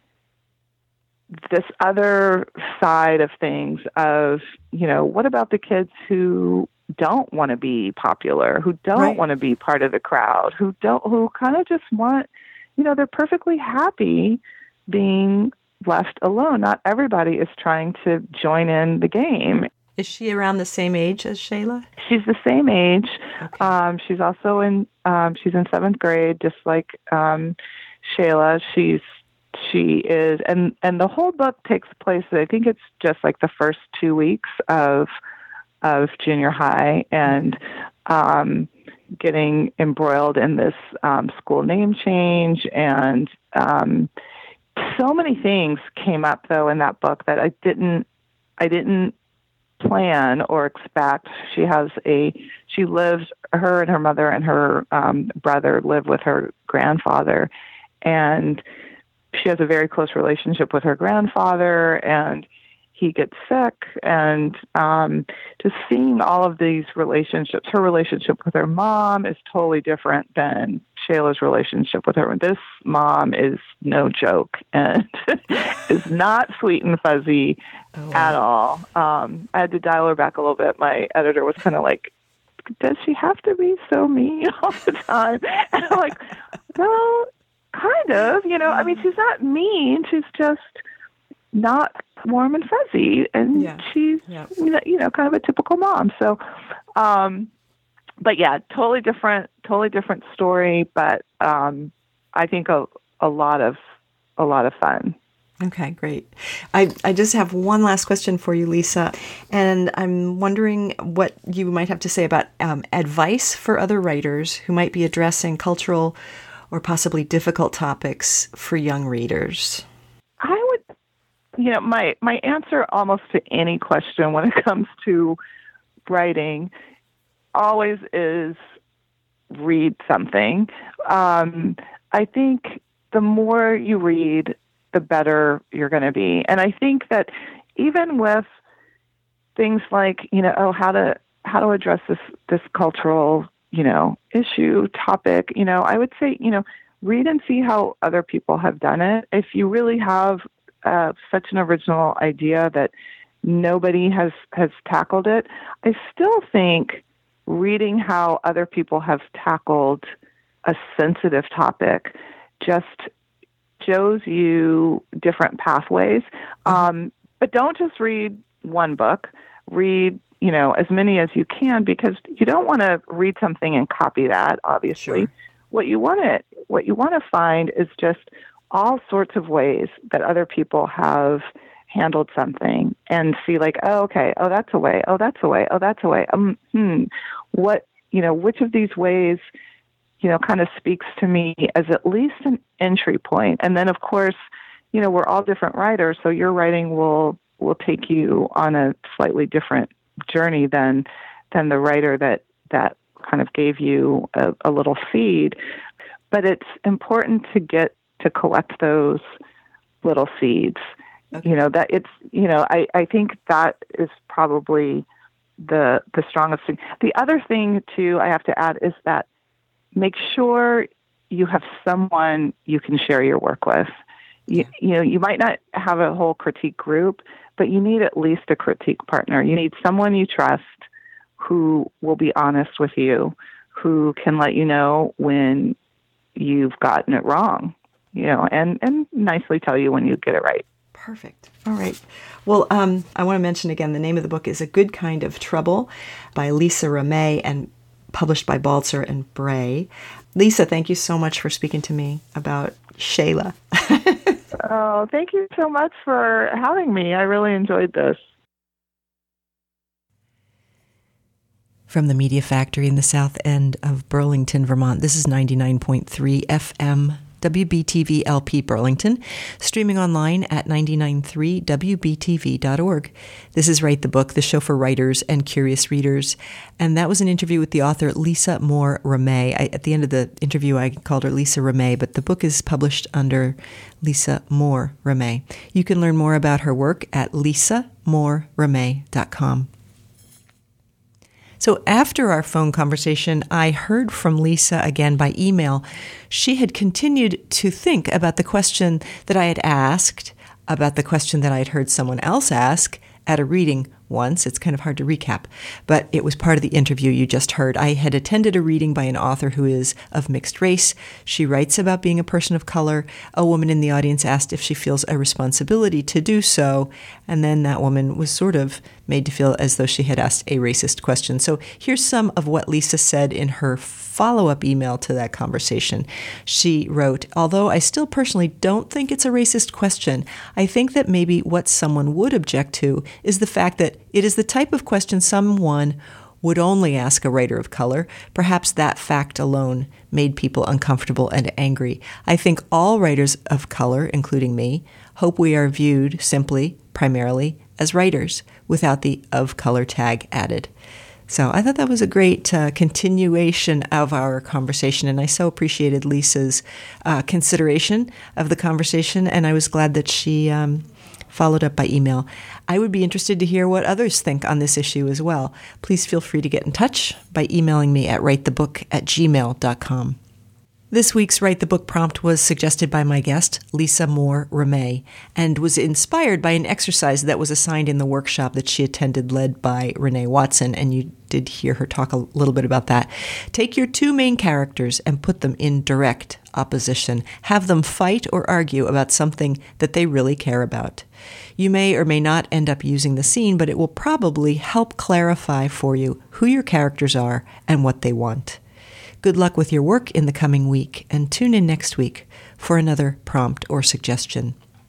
this other side of things of, you know, what about the kids who don't want to be popular, who don't right. want to be part of the crowd, who don't, who kind of just want, you know, they're perfectly happy being left alone. Not everybody is trying to join in the game. Is she around the same age as Shayla? She's the same age. Okay. Um, she's also in, um, she's in seventh grade, just like um, Shayla. She's, she is, and, and the whole book takes place, I think it's just like the first two weeks of, of junior high and um, getting embroiled in this um, school name change. And um, so many things came up though in that book that I didn't, I didn't plan or expect. She has a, she lives, her and her mother and her um, brother live with her grandfather, and she has a very close relationship with her grandfather, and he gets sick, and um, just seeing all of these relationships, her relationship with her mom is totally different than Shayla's relationship with her. This mom is no joke and is not sweet and fuzzy oh, wow. at all. Um, I had to dial her back a little bit. My editor was kind of like, does she have to be so mean all the time? And I'm like, well, kind of, you know, I mean, she's not mean. She's just not warm and fuzzy, and yeah. she's yeah. you know, you know, kind of a typical mom. So, um, but yeah, totally different, totally different story. But um, I think a a lot of a lot of fun. Okay, great. I I just have one last question for you, Lisa, and I'm wondering what you might have to say about um, advice for other writers who might be addressing cultural or possibly difficult topics for young readers. I would. You know, my, my answer almost to any question when it comes to writing always is read something. Um, I think the more you read, the better you're going to be. And I think that even with things like, you know, oh, how to how to address this this cultural, you know, issue, topic, you know, I would say, you know, read and see how other people have done it. If you really have Uh, such an original idea that nobody has, has tackled it, I still think reading how other people have tackled a sensitive topic just shows you different pathways. Um, but don't just read one book. Read, you know, as many as you can, because you don't want to read something and copy that, obviously. Sure. What you want to what you want to find is just all sorts of ways that other people have handled something, and see like, oh, okay, oh, that's a way, oh, that's a way, oh, that's a way. Um, hmm, what, you know, which of these ways, you know, kind of speaks to me as at least an entry point. And then, of course, you know, we're all different writers, so your writing will will take you on a slightly different journey than than the writer that that kind of gave you a, a little seed. But it's important to get to collect those little seeds. Okay. You know, that it's, you know, I, I think that is probably the the strongest thing. The other thing, too, I have to add is that make sure you have someone you can share your work with. You, yeah. you know, you might not have a whole critique group, but you need at least a critique partner. You need someone you trust who will be honest with you, who can let you know when you've gotten it wrong, you know, and, and nicely tell you when you get it right. Perfect. All right. Well, um, I want to mention again, the name of the book is A Good Kind of Trouble by Lisa Ramay and published by Balzer and Bray. Lisa, thank you so much for speaking to me about Shayla. Oh, thank you so much for having me. I really enjoyed this. From the Media Factory in the south end of Burlington, Vermont, this is ninety-nine point three F M W B T V L P Burlington, streaming online at nine nine three W B T V dot org. This is Write the Book, the show for writers and curious readers. And that was an interview with the author Lisa Moore Ramay. I, at the end of the interview, I called her Lisa Ramay, but the book is published under Lisa Moore Ramay. You can learn more about her work at lisa moore ramay dot com. So after our phone conversation, I heard from Lisa again by email. She had continued to think about the question that I had asked, about the question that I had heard someone else ask at a reading once. It's kind of hard to recap, but it was part of the interview you just heard. I had attended a reading by an author who is of mixed race. She writes about being a person of color. A woman in the audience asked if she feels a responsibility to do so, and then that woman was sort of made to feel as though she had asked a racist question. So here's some of what Lisa said in her follow-up email to that conversation. She wrote, "Although I still personally don't think it's a racist question, I think that maybe what someone would object to is the fact that it is the type of question someone would only ask a writer of color. Perhaps that fact alone made people uncomfortable and angry. I think all writers of color, including me, hope we are viewed simply, primarily, as writers, without the of color tag added." So I thought that was a great uh, continuation of our conversation, and I so appreciated Lisa's uh, consideration of the conversation, and I was glad that she um, followed up by email. I would be interested to hear what others think on this issue as well. Please feel free to get in touch by emailing me at writethebook at gmail dot com. This week's Write the Book prompt was suggested by my guest, Lisa Moore Ramay, and was inspired by an exercise that was assigned in the workshop that she attended led by Renee Watson, and you did hear her talk a little bit about that. Take your two main characters and put them in direct opposition. Have them fight or argue about something that they really care about. You may or may not end up using the scene, but it will probably help clarify for you who your characters are and what they want. Good luck with your work in the coming week, and tune in next week for another prompt or suggestion.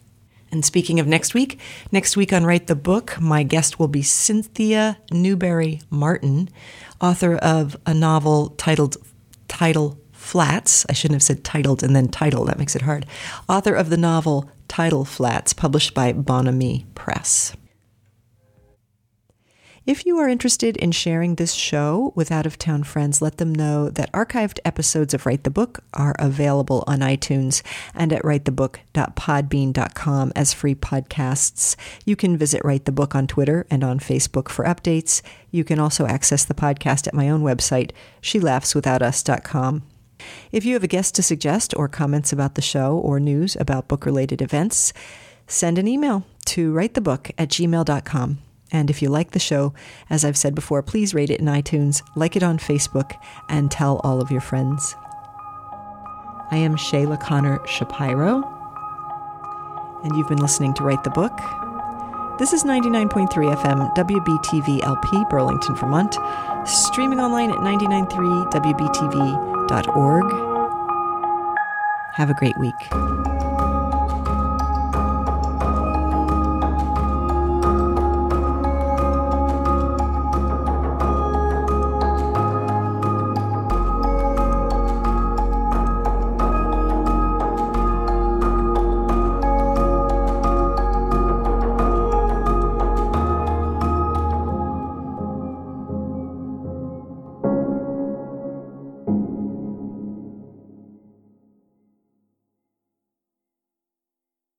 And speaking of next week, next week on Write the Book, my guest will be Cynthia Newberry Martin, author of a novel titled Tidal Flats. I shouldn't have said titled and then title. That makes it hard. Author of the novel Tidal Flats, published by Bon Ami Press. If you are interested in sharing this show with out-of-town friends, let them know that archived episodes of Write the Book are available on iTunes and at write the book dot podbean dot com as free podcasts. You can visit Write the Book on Twitter and on Facebook for updates. You can also access the podcast at my own website, she laughs without us dot com. If you have a guest to suggest or comments about the show or news about book-related events, send an email to writethebook at gmail dot com. And if you like the show, as I've said before, please rate it in iTunes, like it on Facebook, and tell all of your friends. I am Shayla Connor Shapiro, and you've been listening to Write the Book. This is ninety-nine point three F M W B T V L P, Burlington, Vermont, streaming online at nine nine three W B T V dot org. Have a great week.